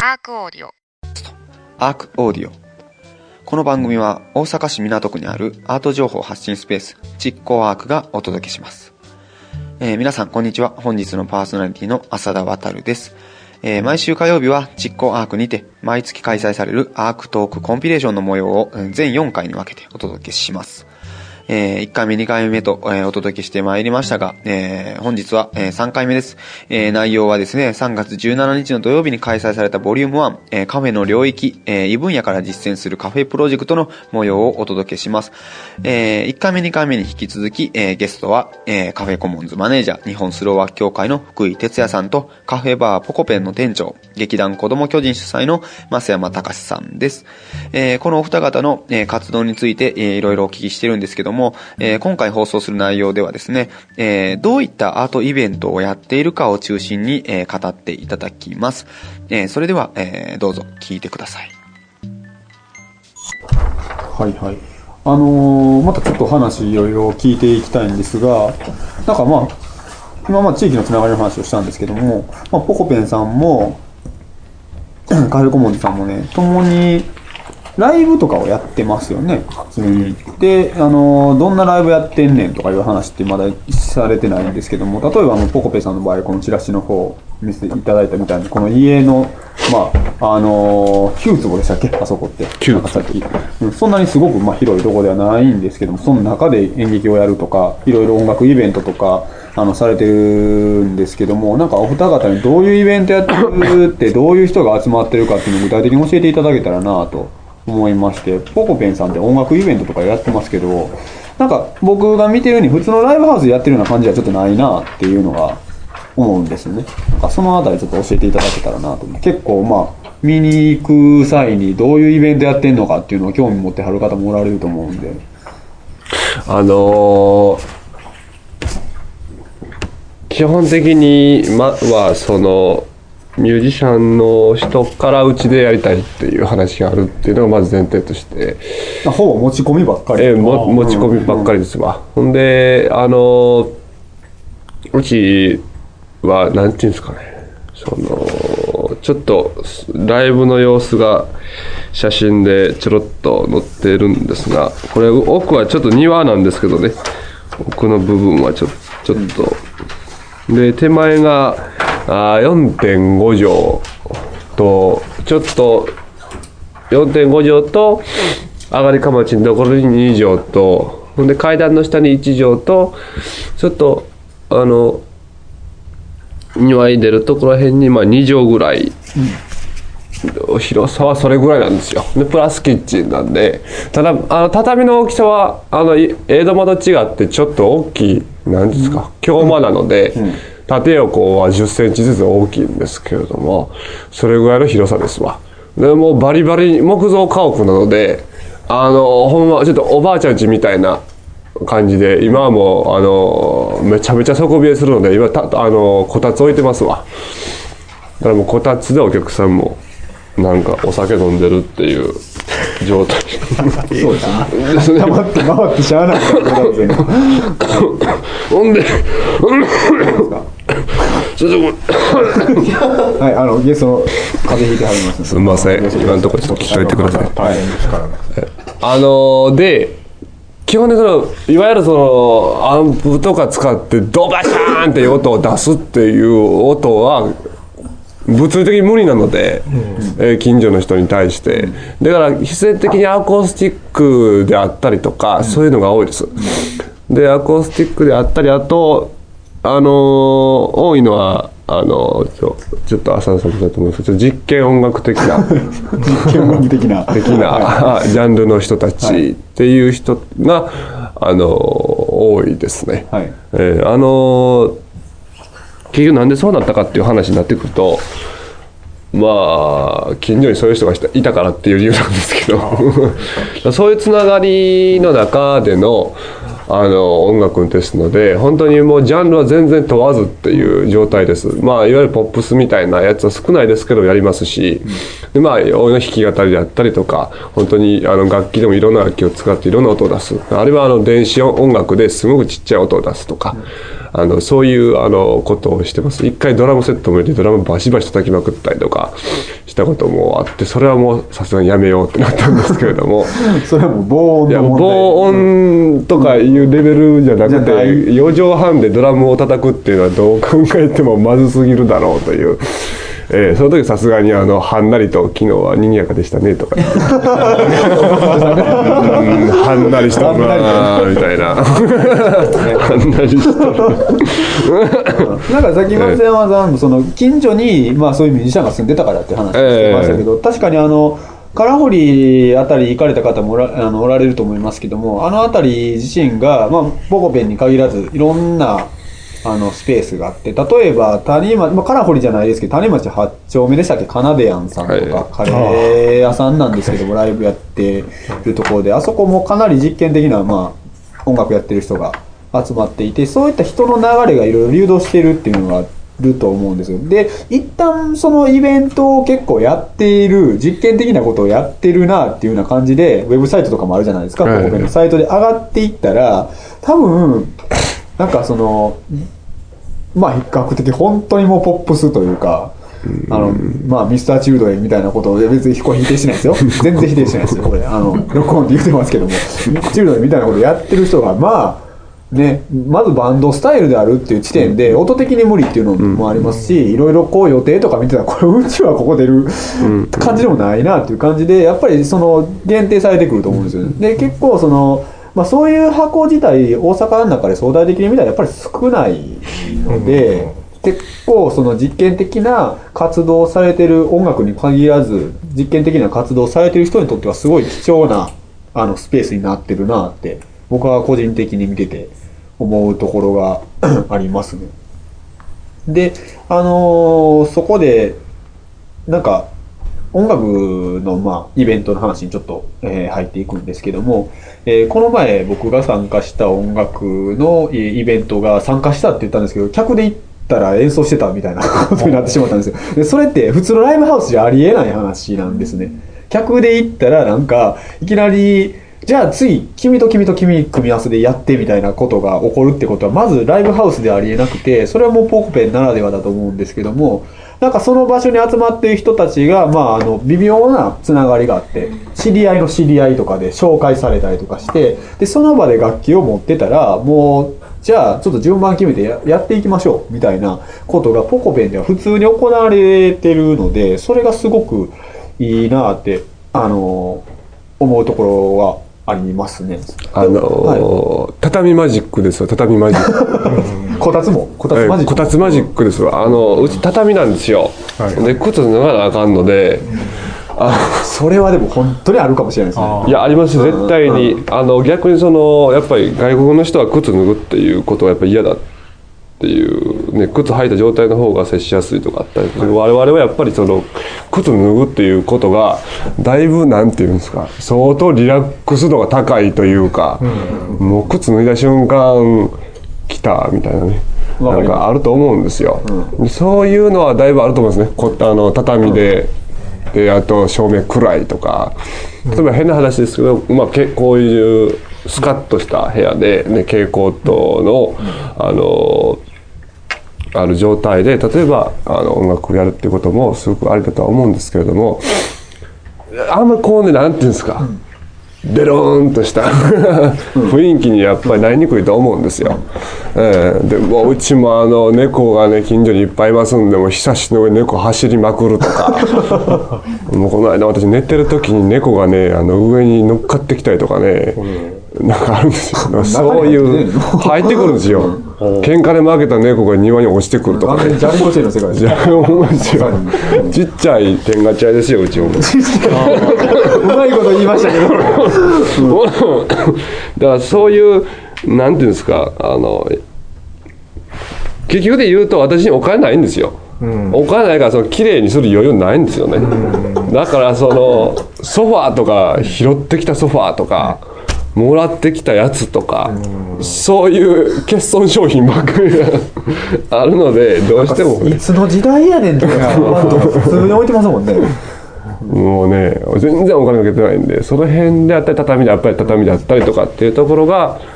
アークオーディオ。 アークオーディオ。この番組は大阪市港区にあるアート情報発信スペース実行アークがお届けします。皆さんこんにちは。本日のパーソナリティの浅田渉です。毎週火曜日は実行アークにて毎月開催されるアークトークコンピレーションの模様を全4回に分けてお届けします。1回目2回目とお届けしてまいりましたが、本日は3回目です。内容はですね、3月17日の土曜日に開催されたボリューム1、カフェの領域、異分野から実践するカフェプロジェクトの模様をお届けします。1回目2回目に引き続き、ゲストは、カフェコモンズマネージャー日本スローワーク協会の福井哲也さんと、カフェバーポコペンの店長、劇団子ども巨人主催の増山隆さんです。このお二方の、活動について、いろいろお聞きしてるんですけども、今回放送する内容ではですね、どういったアートイベントをやっているかを中心に、語っていただきます。それでは、どうぞ聞いてください。 はいはい。またちょっと話いろいろ聞いていきたいんですが、なんか今地域のつながりの話をしたんですけども、ポコペンさんもカフェコモンズさんもね、共にライブとかをやってますよね、普通に。で、どんなライブやってんねんとかいう話ってまだされてないんですけども、例えばポコペさんの場合、このチラシの方見せていただいたみたいに、この家の、9坪でしたっけ、あそこって。9さっき。そんなにすごく広いところではないんですけども、その中で演劇をやるとか、いろいろ音楽イベントとか、されてるんですけども、なんかお二方にどういうイベントやってるって、どういう人が集まってるかっていうのを具体的に教えていただけたらなと思いまして、ポコペンさんって音楽イベントとかやってますけど、なんか僕が見てるに普通のライブハウスでやってるような感じはちょっとないなっていうのが思うんですよね。なんかそのあたりちょっと教えていただけたらなと思って、結構見に行く際にどういうイベントやってんのかっていうのを興味持ってはる方もおられると思うんで、 基本的にはそのミュージシャンの人からうちでやりたいっていう話があるっていうのがまず前提として、 ほぼ持ち込みばっかり。 持ち込みばっかりですわ。ほんでうちはなんていうんですかね、ちょっとライブの様子が写真でちょろっと載ってるんですが、これ奥はちょっと庭なんですけどね、奥の部分はちょっとで、手前が4.5 畳とちょっと 4.5 畳と上がりかまちのところに2畳と、ほんで階段の下に1畳と、ちょっと庭に出るところら辺に2畳ぐらい、広さはそれぐらいなんですよ。でプラスキッチンなんで、ただ畳の大きさは江戸間と違ってちょっと大きい、なんですか、京間なので、縦横は10センチずつ大きいんですけれども、それぐらいの広さですわ。でもうバリバリ木造家屋なので、ほんまちょっとおばあちゃん家みたいな感じで、今はもうめちゃめちゃ底冷えするので、今こたつ置いてますわ。だからもうこたつでお客さんもなんかお酒飲んでるっていう状態。 そうですね。回ってしゃあないからほんではい、ゲスト風邪ひいてはります。 すみません、今のところちょっと聞いといてください。 大変ですからね。 で基本的にいわゆるアンプとか使ってドバシャーンっていう音を出すっていう音は物理的に無理なので、近所の人に対して、だから必然的にアコースティックであったりとか、そういうのが多いです。でアコースティックであったり、あと多いのはちょっと浅田さんだと思うんですけど、実験音楽的な実験音楽的なジャンルの人たちっていう人が多いですね。はい、結局なんでそうなったかっていう話になってくると、近所にそういう人がいたからっていう理由なんですけどそういうつながりの中での音楽ですので、本当にもうジャンルは全然問わずっていう状態です。いわゆるポップスみたいなやつは少ないですけどやりますし、で音の弾き語りであったりとか、本当に楽器でもいろんな楽器を使っていろんな音を出す、あるいは電子音楽ですごくちっちゃい音を出すとか、 そういうことをしてます。一回ドラムセットも入れてドラムバシバシ叩きまくったりとかしたこともあって、それはもうさすがにやめようってなったんですけれどもそれはもう防音の問題。 防音とかいうレベルじゃなくて、4畳半でドラムを叩くっていうのはどう考えてもまずすぎるだろうという。その時さすがにはんなりと「昨日は賑やかでしたね」とかはんなりしとるなみたいなはんなりしとるなんかさっき松山さんもその近所に、まあ、そういうミュージシャンが住んでたからって話してましたけど、確かに唐堀あたり行かれた方もおられると思いますけども、あたり自身が、まあ、ボコペンに限らずいろんなスペースがあって、例えば谷町、まあ、カラフリじゃないですけど谷町8丁目でしたっけ、カナデアンさんとか、カレー屋さんなんですけどもライブやってるところで、あそこもかなり実験的な、まあ、音楽やってる人が集まっていて、そういった人の流れがいろいろ流動してるっていうのがあると思うんですよ。で一旦そのイベントを結構やっている、実験的なことをやってるなっていうような感じでウェブサイトとかもあるじゃないですか、ボコペンのサイトで上がっていったら、多分なんかまあ比較的本当にもうポップスというか、まあミスターチルドレンみたいなことを別にこれ否定しないですよ全然否定しないですよこれ録音って言ってますけどもチルドレンみたいなことをやってる人がまあね、まずバンドスタイルであるっていう地点で音的に無理っていうのもありますし、いろいろこう予定とか見てたらこれうちはここ出る感じでもないなっていう感じで、やっぱり限定されてくると思うんですよね。で結構まあ、そういう箱自体大阪の中で相対的に見たらやっぱり少ないので、結構実験的な活動をされてる、音楽に限らず実験的な活動をされてる人にとってはすごい貴重なスペースになってるなって僕は個人的に見てて思うところがありますね。でそこでなんか音楽の、まあ、イベントの話にちょっと、入っていくんですけども、この前僕が参加した音楽のイベントが参加したって言ったんですけど、客で行ったら演奏してたみたいなことになってしまったんですよ。でそれって普通のライブハウスじゃありえない話なんですね。客で行ったらなんかいきなりじゃあ次君と君と君組み合わせでやってみたいなことが起こるってことはまずライブハウスではありえなくて、それはもうポコペンならではだと思うんですけども、なんかその場所に集まっている人たちが、まあ、微妙なつながりがあって、知り合いの知り合いとかで紹介されたりとかして、でその場で楽器を持ってたらもうじゃあちょっと順番決めて やっていきましょうみたいなことがポコペンでは普通に行われてるので、それがすごくいいなって思うところはありますね。 はい、畳マジックですよ、畳マジックこたつマジック、 こたつマジックですわ。うち畳なんですよ、はい、で靴脱がなあかんので、 それはでも本当にあるかもしれないですね。 いやあります絶対に。逆にやっぱり外国の人は靴脱ぐっていうことはやっぱり嫌だっていうね、靴履いた状態の方が接しやすいとかあったりする。我々はやっぱり靴脱ぐっていうことがだいぶなんていうんですか、相当リラックス度が高いというか、もう靴脱いだ瞬間来たみたいなね、なんかあると思うんですよ、そういうのはだいぶあると思うんですね。畳で、あと照明暗いとか、例えば変な話ですけど、まあ、こういうスカッとした部屋で、ね、蛍光灯の、ある状態で例えば音楽をやるっていうこともすごくありだとは思うんですけれども、あんまりこうね、なんていうんですか、デローンとした雰囲気にやっぱりなりにくいと思うんですよ。でもうちも猫がね近所にいっぱいいますんで、もうひさしの上に猫走りまくるとかもうこの間私寝てる時に猫がね上に乗っかってきたりとかね、なんかあるんですよ。そういう入ってくるんですよ。喧嘩で負けた猫が庭に落ちてくるとかね。 ジャンボチェの世界です。 ジャンボチェちっちゃい天ガチャですよ、うちも。 うまいこと言いましたけどだからそういうなんていうんですか、結局で言うと私にお金ないんですよ、お金ないから綺麗にする余裕ないんですよね、だからソファーとか拾ってきたソファーとかもらってきたやつとか、そういう欠損商品ばっかりがあるので、どうしてもいつの時代やねんとか普通に置いてますもんね。 もうね全然お金かけてないんで、その辺であったり畳であったりとかっていうところが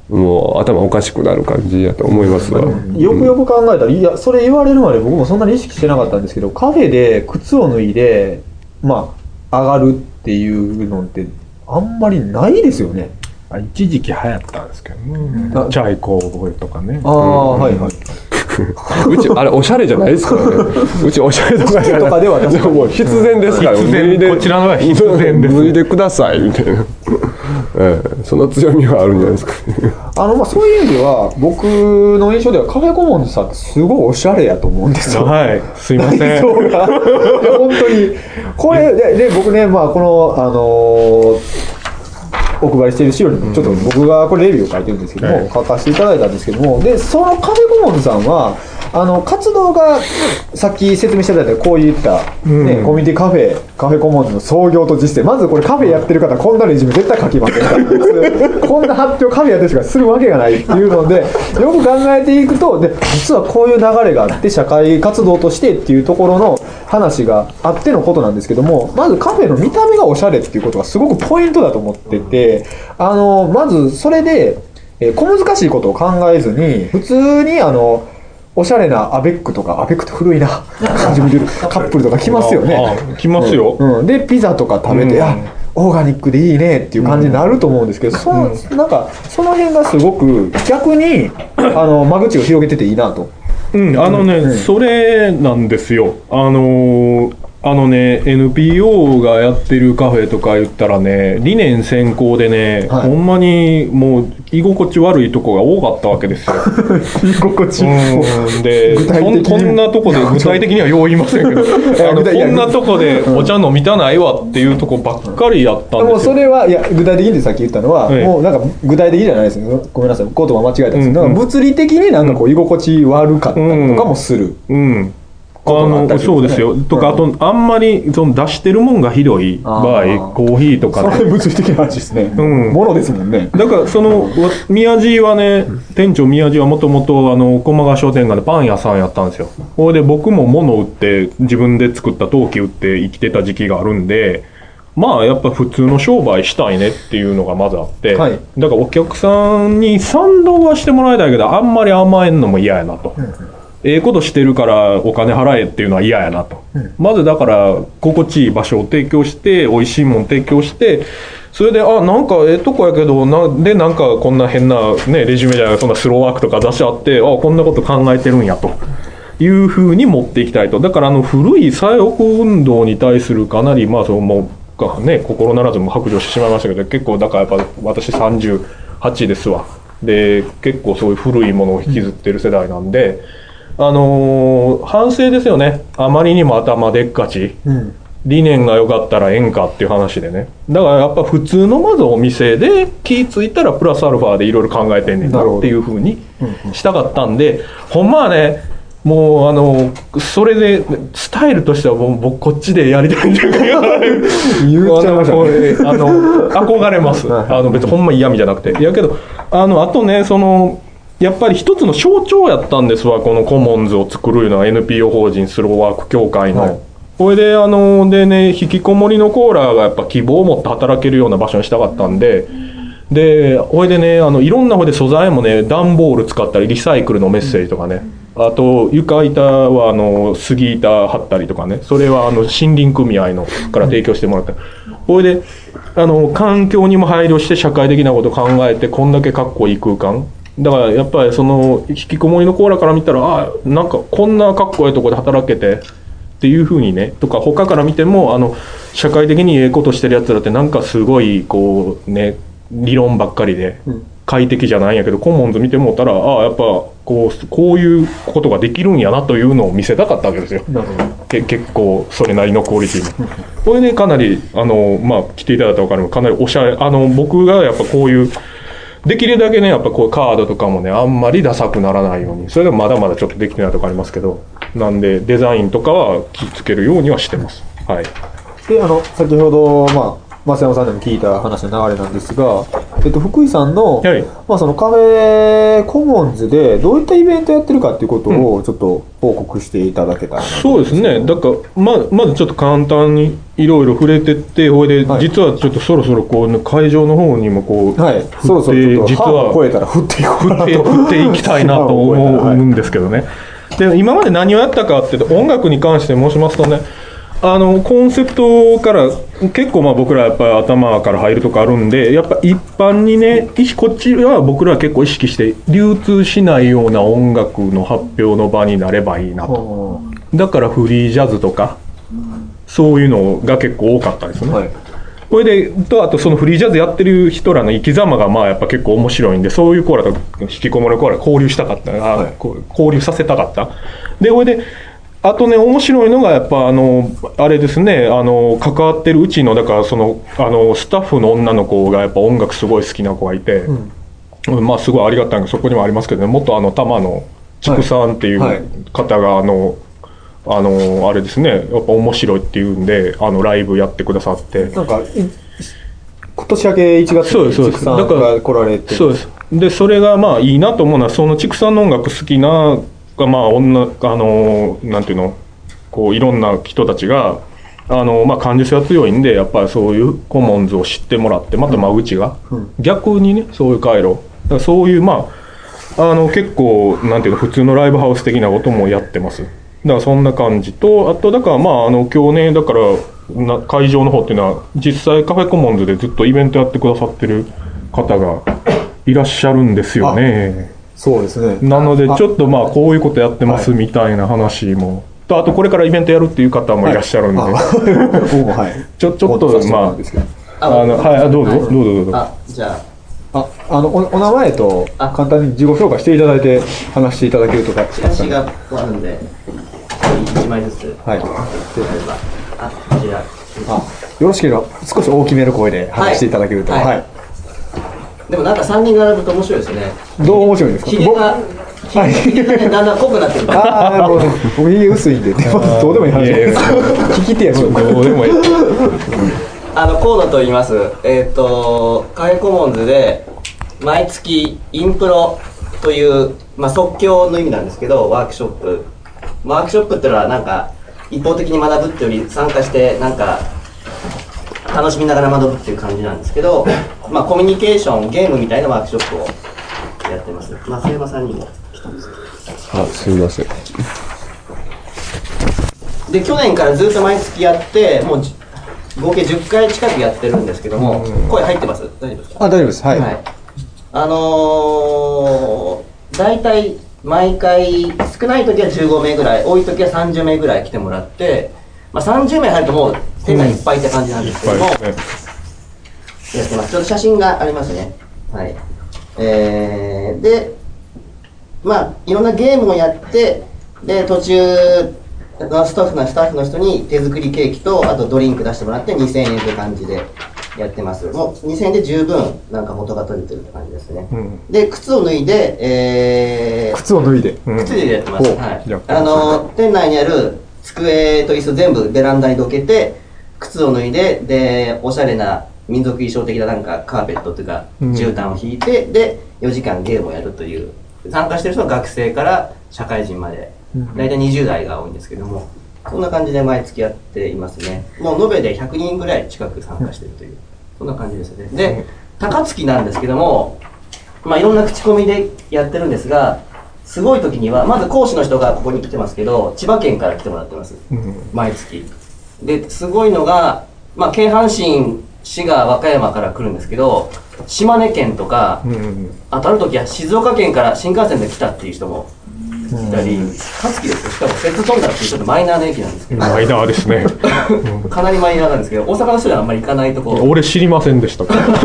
もう頭おかしくなる感じやと思いますわ。 よくよく考えたら、いや、それ言われるまで僕もそんなに意識してなかったんですけど、カフェで靴を脱いで、まあ、上がるっていうのって、あんまりないですよね。 一時期流行ったんですけどね。チャイコーとかね。 ああ、はいはい。 うちあれおしゃれじゃないですからね。うちおしゃれとかじゃない。 とかでは確かにもう必然ですから。 必然脱いでこちらのは必然です脱いでくださいみたいな。その強みはあるんじゃないですか。 まあ、そういう意味では、僕の印象ではカフェコモンズさんってすごいおしゃれやと思うんですよ。 はい、すいません。 内装がいや本当に。これで僕ね、まあ、この、お配りしている資料にもちょっと僕がこれレビューを書いてるんですけども、書かせていただいたんですけども、でそのカフェコモンズさんは活動がさっき説明していただいたこういった、ねコミュニティカフェコモンズの創業と実践、まずこれカフェやってる方こんなレジュメ絶対書きませんからこんな発表カフェやってる人がするわけがないっていうので、よく考えていくと、で実はこういう流れがあって社会活動としてっていうところの話があってのことなんですけども、まずカフェの見た目がおしゃれっていうことがすごくポイントだと思ってて、まずそれで、小難しいことを考えずに普通におしゃれなアベックとか、アベックって古いな自分で言うカップルとか来ますよね。 来ますよ。 でピザとか食べて、オーガニックでいいねっていう感じになると思うんですけど、なんかその辺がすごく逆に間口を広げてていいなと。 それなんですよ。NPO がやってるカフェとか言ったらね、理念先行でね、ほんまにもう居心地悪いとこが多かったわけですよ。 居心地でこんなとこで、具体的にはよう言いませんけどこんなとこでお茶飲みたないわっていうとこばっかりやったんですよ。 もうそれは、いや具体的にさっき言ったのは、もうなんか具体的じゃないですよ。ごめんなさい、言葉間違えたんですけど、なんか物理的になんかこう居心地悪かったりとかもする。 そうですよ。とか、あとあんまりその出してるもんがひどい場合、コーヒーとかそれ物理的な話ですね。ものですもんね。 だからその宮地はね、店長宮地はもともと駒川商店街でパン屋さんやったんですよ。それで僕も物売って自分で作った陶器売って生きてた時期があるんで、まあやっぱ普通の商売したいねっていうのがまずあって、だからお客さんに賛同はしてもらいたいけど、あんまり甘えんのも嫌やなと。ことしてるからお金払えっていうのは嫌やなと、まずだから心地いい場所を提供して美味しいもん提供して、それでなんかとこやけどなんかこんな変な、ね、レジュメじゃない、そんなスローワークとか出しあって、こんなこと考えてるんやというふうに持っていきたいと。だから古い左翼運動に対するかなりもうね、心ならずも白状してしまいましたけど、結構だからやっぱ私38ですわ。で結構そういう古いものを引きずってる世代なんで、反省ですよね。あまりにも頭でっかち、理念が良かったらええんかっていう話でね。だからやっぱ普通のまずお店で気付いたらプラスアルファでいろいろ考えてんねんなっていうふうにしたかったんで、ほんまはね、もうそれでスタイルとしてはもう僕こっちでやりたいんじゃないかな言っちゃいましたね。 憧れます。別にほんま嫌味じゃなくて。やけどあとね、やっぱり一つの象徴やったんですわ、このコモンズを作るような NPO 法人スローワーク協会の。これででね、引きこもりのコーラがやっぱ希望を持って働けるような場所にしたかったんで、これでね、いろんな方で素材もね、段ボール使ったりリサイクルのメッセージとかね、あと床板は杉板貼ったりとかね、それは森林組合のから提供してもらった。これで環境にも配慮して社会的なことを考えて、こんだけかっこいい空間だからやっぱり引きこもりのコーラから見たら、なんかこんなかっこいいところで働けてっていう風にね、とか他から見ても社会的にええことしてるやつらってなんかすごいこうね、理論ばっかりで快適じゃないんやけど、コモンズ見てもったらやっぱこういうことができるんやなというのを見せたかったわけですよ。結構それなりのクオリティもこれね、かなり来ていただいたら分かるかなりおしゃれ、僕がやっぱこういうできるだけね、やっぱこういうカードとかもね、あんまりダサくならないように、それでもまだまだちょっとできてないとこありますけど、なんでデザインとかは気をつけるようにはしてます。はい。 で先ほど増山さんでも聞いた話の流れなんですが、 福井さんの、 はいそのカフェコモンズでどういったイベントやってるかっていうことをちょっと報告していただけたらなとそうですね、だからまずちょっと簡単にいろいろ触れてって、ほいで、 はい実はちょっとそろそろこう会場の方にもこう、 はい、そろそろちょっと実は半を超えたら振っていこうかなと振っていきたいなと思うんですけどね。で今まで何をやったかっていうと、音楽に関して申しますとね、コンセプトから結構僕らやっぱり頭から入るとかあるんで、やっぱ一般にね、こっちは僕らは結構意識して流通しないような音楽の発表の場になればいいなと。だからフリージャズとかそういうのが結構多かったですね。これであとそのフリージャズやってる人らの生き様がやっぱ結構面白いんで、そういうコーラと引きこもりコーラ交流したかった、交流させたかった。でこれであとね、面白いのがやっぱあれですね、関わってるうちのだからスタッフの女の子がやっぱ音楽すごい好きな子がいて、すごいありがたいのがそこにもありますけどね、元多摩の畜さんっていう方があれですね、やっぱ面白いっていうんでライブやってくださって、 なんか年明け1月に畜さんが来られて、 そうです。でそれがいいなと思うのは、その畜さんの音楽好きななんていうの、こういろんな人たちが感受性が強いんで、やっぱりそういうコモンズを知ってもらって、またうちが、逆にね、そういう回路、だからそういう結構なんていうの、普通のライブハウス的なこともやってます。だからそんな感じと、あとだから今日ね、だから会場の方っていうのは実際カフェコモンズでずっとイベントやってくださってる方がいらっしゃるんですよね。 そうですね。 なのでちょっとこういうことやってますみたいな話も、あとこれからイベントやるっていう方もいらっしゃるんで、ちょっとはい、どうぞ。 じゃお名前と簡単に自己紹介していただいて話していただけるとか。 チラシがあるんで1枚ずつ、 はい、 こちら、 よろしければ少し大きめの声で話していただけると。 でもなんか3人並ぶと面白いですね。 どう面白いですか？ ひげがだんだん濃くなってる。 僕ひげ薄いんで、どうでもいい話です。聞き手やし、どうでもいい。 河野と言います。カフェコモンズで毎月インプロという即興の意味なんですけど、ワークショップっていうのはなんか一方的に学ぶっていうより参加してなんか楽しみながら学ぶっていう感じなんですけど、コミュニケーションゲームみたいなワークショップをやってます。増山さんにも来たんですけど。 すみません。 で去年からずっと毎月やってもう合計10回近くやってるんですけども、声入ってます？大丈夫ですか？ 大丈夫です。はい。 だいたい毎回少ない時は15名ぐらい、多い時は30名ぐらい来てもらって、30名入るともう店内いっぱいって感じなんですけども、やってます。ちょっと写真がありますね。はい。で、いろんなゲームをやって、で途中スタッフの人に手作りケーキとあとドリンク出してもらって2000円という感じでやってます。もう2000円で十分なんか元が取れてるって感じですね。で靴を脱いで、靴でやってます。はい。店内にある机と椅子全部ベランダにどけて靴を脱いでおしゃれな民族衣装的ななんかカーペットというか絨毯を引いて、で4時間ゲームをやるという、参加してる人は学生から社会人まで大体20代が多いんですけども、そんな感じで毎月やっていますね。もう延べで100人ぐらい近く参加しているという、そんな感じですね。で高槻なんですけども、いろんな口コミでやってるんですが、すごい時にはまず講師の人がここに来てますけど、千葉県から来てもらってます、毎月。ですごいのが、京阪神、滋賀、和歌山から来るんですけど、島根県とか、ある時は静岡県から新幹線で来たっていう人もいたり、香月ですよ。しかも摂津富田っていうちょっとマイナーな駅なんですけど、 マイナーですね。 かなりマイナーなんですけど、大阪の人ではあんまり行かないところ。 俺知りませんでした。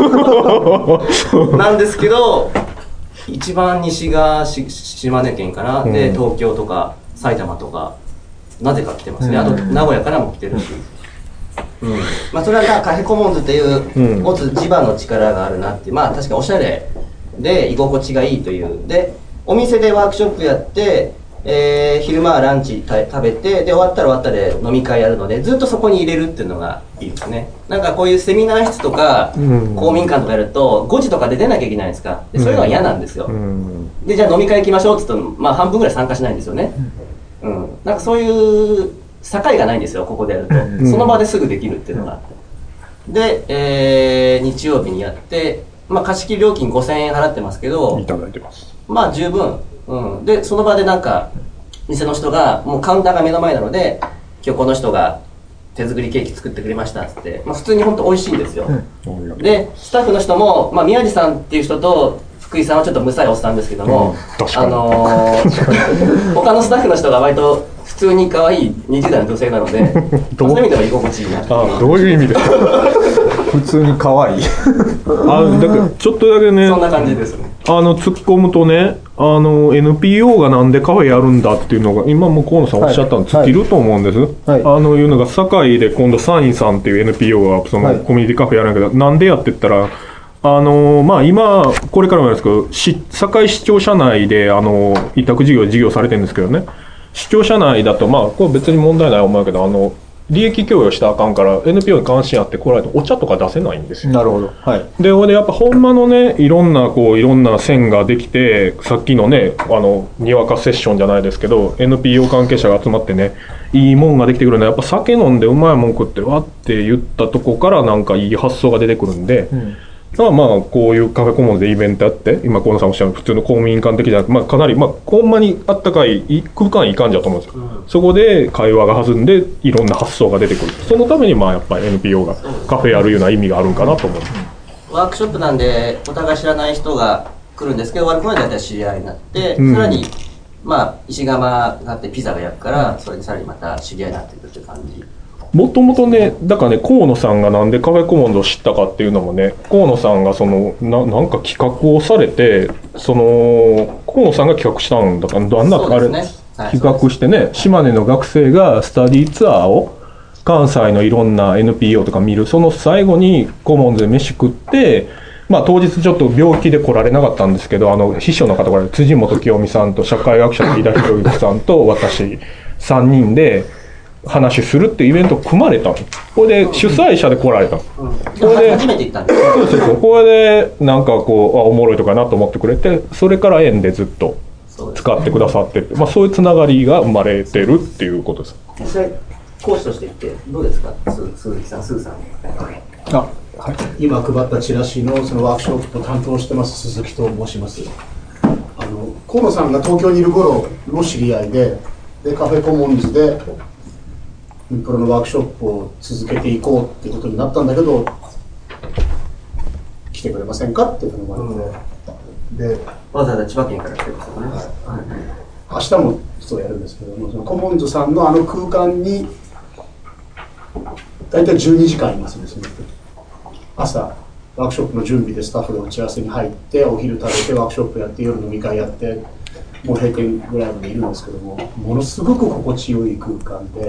なんですけど、一番西が島根県かな、で東京とか埼玉とかなぜか来てますね。あと名古屋からも来てるし、それはカフェコモンズっていう持つ地場の力があるなっていう、確かおしゃれで居心地がいいという。でお店でワークショップやって、 昼間はランチ食べて、で終わったら終わったで飲み会やるので、ずっとそこに入れるっていうのがいいですね。なんかこういうセミナー室とか、公民館とかやると5時とかで出なきゃいけないんですか。でそういうのは嫌なんですよ。でじゃあ飲み会行きましょうって言っても、まあ半分ぐらい参加しないんですよね。なんかそういう境がないんですよ、ここでやると。その場ですぐできるっていうのがあって。で、日曜日にやって、まあ貸し切り料金5000円払ってますけど、 いただいてます。 まあ十分。でその場でなんか店の人がもうカウンターが目の前なので、今日この人が手作りケーキ作ってくれましたっつって、まあ、普通に本当美味しいんですよ。でスタッフの人も、まあ、宮地さんっていう人と福井さんはちょっとむさいおっさんですけども、他のスタッフの人が割と普通に可愛い20代の女性なのでそういう意味では居心地いいな。 どういう意味ですか？ 普通に可愛いだからちょっとだけね、 そんな感じですね。 突っ込むとね、NPO がなんでカフェやるんだっていうのが今も河野さんおっしゃったの尽きると思うんです、いうのが堺で今度サインさんっていう NPO がそのコミュニティカフェやるんだけど、なんでやって言ったらまあ今これからもやるんですけど、堺市庁舎内で委託事業されてるんですけどね、市庁舎内だとまあこれ別に問題ない思うけど、利益供与したらあかんから NPO に関心あって来られてお茶とか出せないんですよ。 なるほど。はい。 でやっぱほんまのね、いろんな線ができて、さっきのねにわかセッションじゃないですけど NPO 関係者が集まってね、いいもんができてくるんで、やっぱ酒飲んでうまいもん食ってわって言ったとこからなんかいい発想が出てくるんで、まあこういうカフェコモンズでイベントやって、今河野さんおっしゃる普通の公民館的じゃなく、まあかなりほんまにあったかい空間いい感じだと思うんですよ。そこで会話が弾んでいろんな発想が出てくる。そのためにやっぱり NPO がカフェやるような意味があるんかなと思う。 ワークショップなんでお互い知らない人が来るんですけど、ワークまでだったら知り合いになって、さらにまあ石窯があってピザが焼くから、それでさらにまた知り合いになっていくっていう感じ。 もともとね、だからね、河野さんがなんでカフェコモンズを知ったかっていうのもね、河野さんがなんか企画をされて、河野さんが企画したんだから、あれ、企画してね、島根の学生がスタディツアーを関西のいろんな NPO とか見る、その最後にコモンズで飯食って、まあ当日ちょっと病気で来られなかったんですけど、秘書の方から辻元清美さんと社会学者の井田博之さんと私3人で話するっていうイベントを組まれたの。これで主催者で来られたの。これで初めて行ったんですよ。 そうこれでなんかおもろいとかなと思ってくれて、それから縁でずっと使ってくださってる、まあそういうつながりが生まれてるっていうことです。 実際講師として行ってどうですか、鈴木さん、スーさん。 はい、今配ったチラシのそのワークショップを担当してます鈴木と申します。河野さんが東京にいる頃の知り合いで、カフェコモンズでインプロのワークショップを続けていこうっていうことになったんだけど、来てくれませんかって頼まれて、でわざわざ千葉県から来てますよね。 明日もそうやるんですけども、そのコモンズさんの空間に大体12時間いますね。朝ワークショップの準備でスタッフが打ち合わせに入って、お昼食べてワークショップやって、夜飲み会やって、もう閉店ぐらいまでいるんですけども、ものすごく心地よい空間で、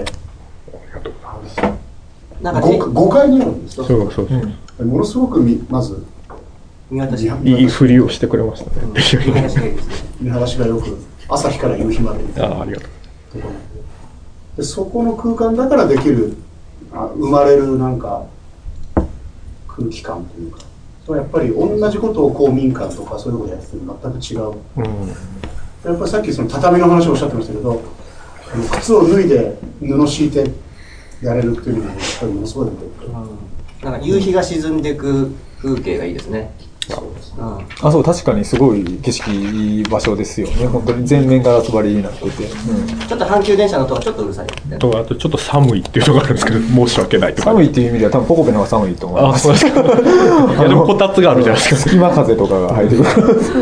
なんか5階にあるんですよ。ものすごくまずいいふりをしてくれましたね。 見晴らしがよく、朝日から夕日までみたいな。 ありがとう。 でそこの空間だからできる、生まれるなんか空気感というか、それはやっぱり同じことを公民館とかそういうことやってても全く違う。やっぱりさっきその畳の話をおっしゃってましたけど、靴を脱いで布敷いてやれるっていうのもやっぱりものすごいなんか夕日が沈んでいく風景がいいですね。 そう、確かにすごい景色いい場所ですよね。本当に全面ガラス張りになってて、 ちょっと阪急電車の音がちょっとうるさい、 あとちょっと寒いっていうのがあるんですけど、申し訳ないとか。 寒いっていう意味では多分ポコペの方が寒いと思います。 そうですか。いやでもこたつがあるじゃないですか。 隙間風とかが入ってくる。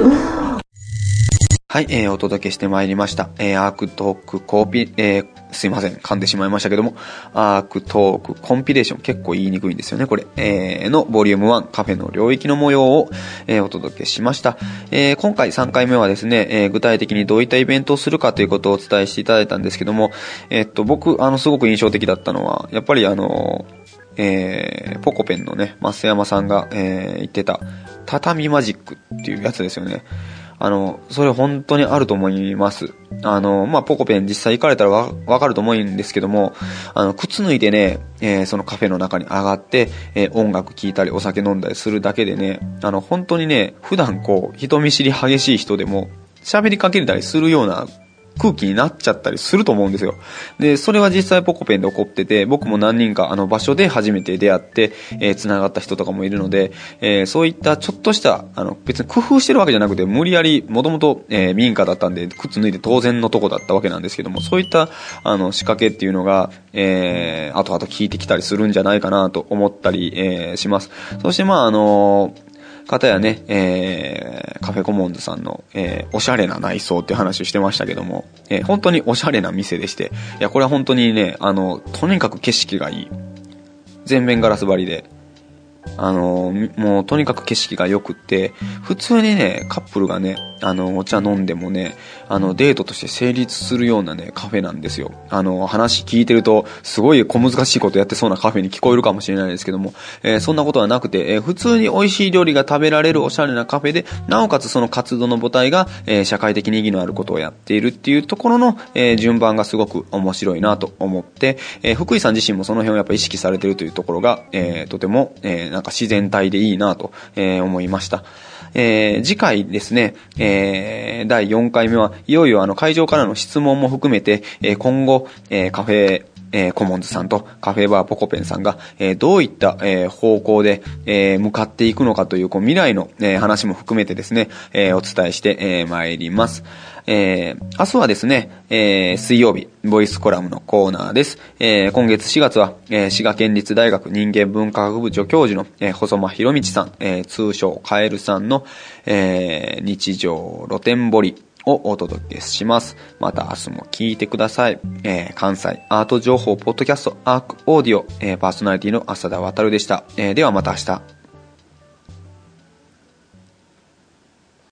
はい、お届けしてまいりました。アークトークすいません、噛んでしまいましたけども、アークトークコンピレーション、結構言いにくいんですよね、これ。のボリューム1、カフェの領域の模様を、お届けしました。今回3回目はですね、具体的にどういったイベントをするかということをお伝えしていただいたんですけども、僕、すごく印象的だったのは、やっぱりポコペンのね、増山さんが、言ってた、畳マジックっていうやつですよね。 それ本当にあると思います。ポコペン実際行かれたらわかると思うんですけども、靴脱いでね、そのカフェの中に上がって、音楽聴いたりお酒飲んだりするだけでね、本当にね、普段こう、人見知り激しい人でも、喋りかけたりするような空気になっちゃったりすると思うんですよ。で、それは実際ポコペンで起こってて、僕も何人か場所で初めて出会って、繋がった人とかもいるので、そういったちょっとした、別に工夫してるわけじゃなくて、無理やり、もともと、民家だったんで、靴脱いで当然のとこだったわけなんですけども、そういった、仕掛けっていうのが、後々聞いてきたりするんじゃないかなと思ったり、します。そして方やね、カフェコモンズさんの、おしゃれな内装っていう話をしてましたけども、本当におしゃれな店でして、いや、これは本当にね、とにかく景色がいい。全面ガラス張りで、もうとにかく景色が良くって、普通にね、カップルがね、お茶飲んでもね、デートとして成立するようなね、カフェなんですよ。話聞いてると、すごい小難しいことやってそうなカフェに聞こえるかもしれないですけども、そんなことはなくて、普通に美味しい料理が食べられるおしゃれなカフェで、なおかつその活動の母体が、社会的に意義のあることをやっているっていうところの、順番がすごく面白いなと思って、福井さん自身もその辺をやっぱ意識されているというところが、とても、なんか自然体でいいなと、思いました。次回ですね、第4回目はいよいよ会場からの質問も含めて、今後、カフェコモンズさんとカフェバーポコペンさんが、どういった、方向で、向かっていくのかという、未来の、話も含めてですね、お伝えして、参ります。明日はですね、水曜日、ボイスコラムのコーナーです。今月4月は、滋賀県立大学人間文化学部助教授の、細間博道さん、通称カエルさんの、日常露天掘りをお届けします。また明日も聞いてください。関西アート情報ポッドキャストアークオーディオ、パーソナリティの浅田渉でした。ではまた明日。